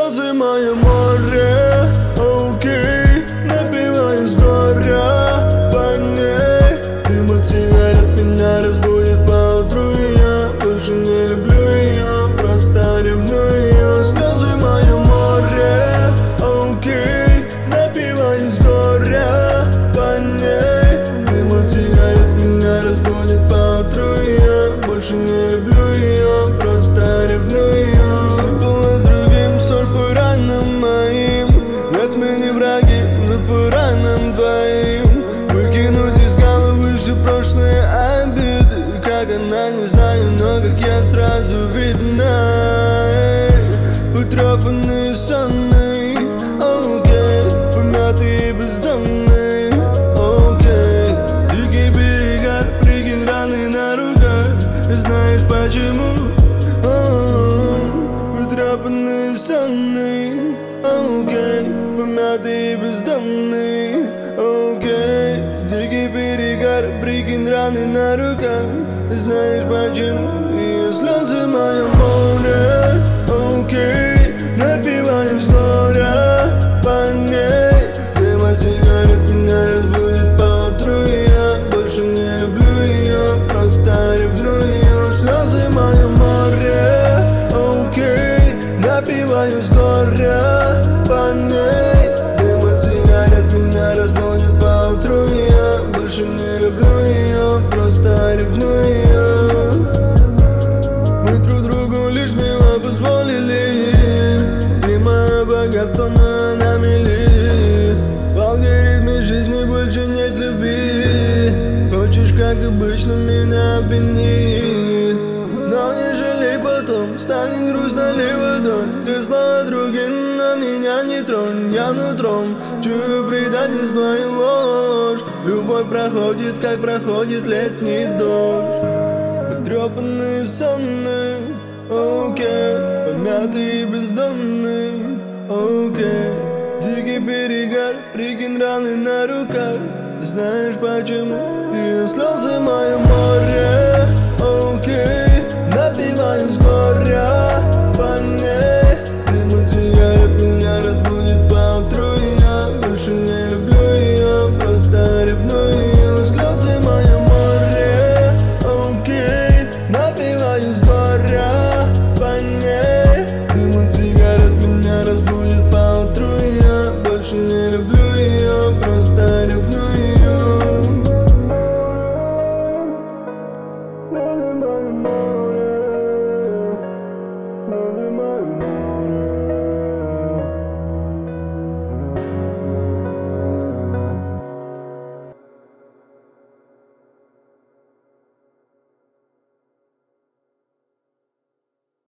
слезы мое море. Окей, напиваю с горя по ней. Дым от сигарет меня разбудит поутру, и я больше не люблю ее, просто ревную ее. Слезы мое море. Окей, напиваю с горя по ней. Дым от сигарет меня разбудит поутру, и я больше не люблю ее, просто ревную ее. Сыпала с другим соль по ранам моим. Нет, мы не враги, мы по ранам двоим. Выкинуть из головы все прошлые обиды. Как она, не знаю, но как я сразу видна. Потрепанные сонные, окей, помятые бездомные, окей. Дикий берега, прикинь раны на руках. Знаешь почему? Потрепанные сонные, окей, помятые бездомные, окей. Дикий перегар, прикинь раны на руках. Знаешь почему? И слезы мое море. Окей, напиваю с горя по ней. Дым от сигарет меня разбудит поутру, и я больше не люблю ее, просто ревную ее. Слезы мое море. Окей, напиваю с горя по ней. Дым от сигарет меня разбудит поутру, и я больше не люблю ее, просто ревную ее. Мы друг другу лишнего позволили. Ты мое богатство, но на мели. В алгоритме жизни больше нет любви. Хочешь, как обычно, меня обвини, но не жалей потом, станет грустно ли водой. Ты снова другим, но меня не тронь. Я нутром чую предательство и ложь. Любовь проходит, как проходит летний дождь. Потрепанные сонные, окей, помятые бездомные, окей. Дикий перегар, прикинь раны на руках. Знаешь почему? И слезы мое море. Окей, напиваю с горя по ней.